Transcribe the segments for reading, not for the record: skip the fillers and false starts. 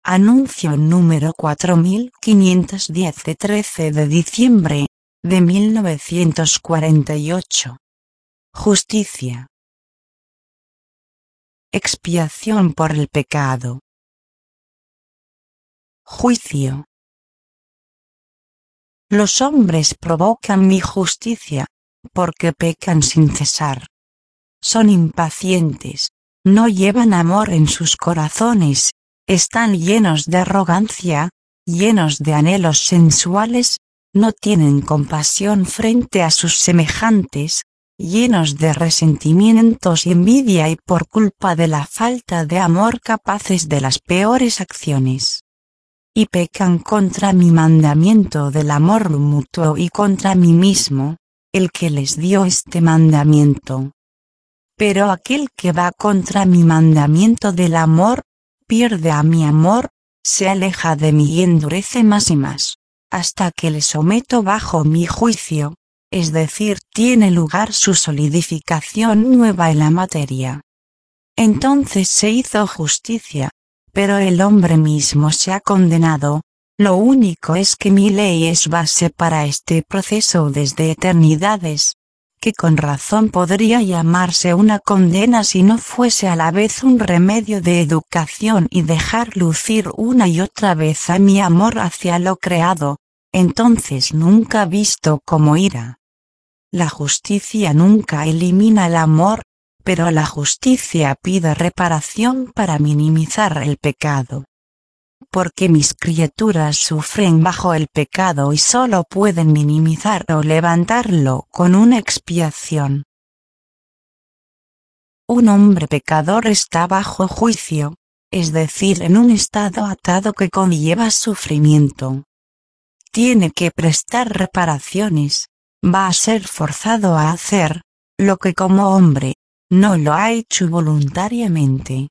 Anuncio número 4510 de 13 de diciembre de 1948. Justicia. Expiación por el pecado. Juicio. Los hombres provocan mi justicia, porque pecan sin cesar. Son impacientes, no llevan amor en sus corazones, están llenos de arrogancia, llenos de anhelos sensuales, no tienen compasión frente a sus semejantes, llenos de resentimientos y envidia y por culpa de la falta de amor capaces de las peores acciones. Y pecan contra mi mandamiento del amor mutuo y contra mí mismo, el que les dio este mandamiento. Pero aquel que va contra mi mandamiento del amor, pierde a mi amor, se aleja de mí y endurece más y más, hasta que le someto bajo mi juicio, es decir, tiene lugar su solidificación nueva en la materia. Entonces se hizo justicia, pero el hombre mismo se ha condenado. Lo único es que mi ley es base para este proceso desde eternidades, que con razón podría llamarse una condena si no fuese a la vez un remedio de educación y dejar lucir una y otra vez a mi amor hacia lo creado, entonces nunca visto como ira. La justicia nunca elimina el amor, pero la justicia pide reparación para minimizar el pecado. Porque mis criaturas sufren bajo el pecado y solo pueden minimizar o levantarlo con una expiación. Un hombre pecador está bajo juicio, es decir, en un estado atado que conlleva sufrimiento. Tiene que prestar reparaciones, va a ser forzado a hacer lo que como hombre no lo ha hecho voluntariamente.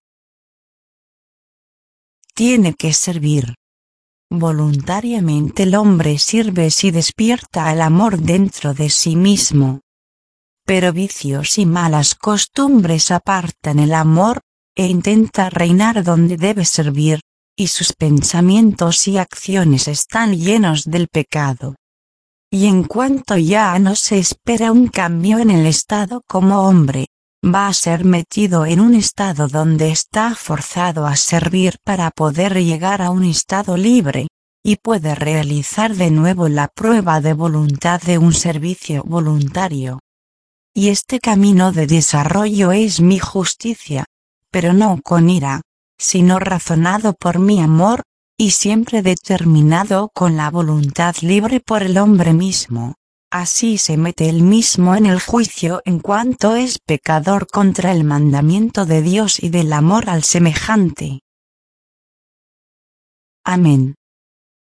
Tiene que servir. Voluntariamente el hombre sirve si despierta el amor dentro de sí mismo. Pero vicios y malas costumbres apartan el amor, e intenta reinar donde debe servir, y sus pensamientos y acciones están llenos del pecado. Y en cuanto ya no se espera un cambio en el estado como hombre, va a ser metido en un estado donde está forzado a servir para poder llegar a un estado libre, y puede realizar de nuevo la prueba de voluntad de un servicio voluntario. Y este camino de desarrollo es mi justicia, pero no con ira, sino razonado por mi amor, y siempre determinado con la voluntad libre por el hombre mismo. Así se mete él mismo en el juicio en cuanto es pecador contra el mandamiento de Dios y del amor al semejante. Amén.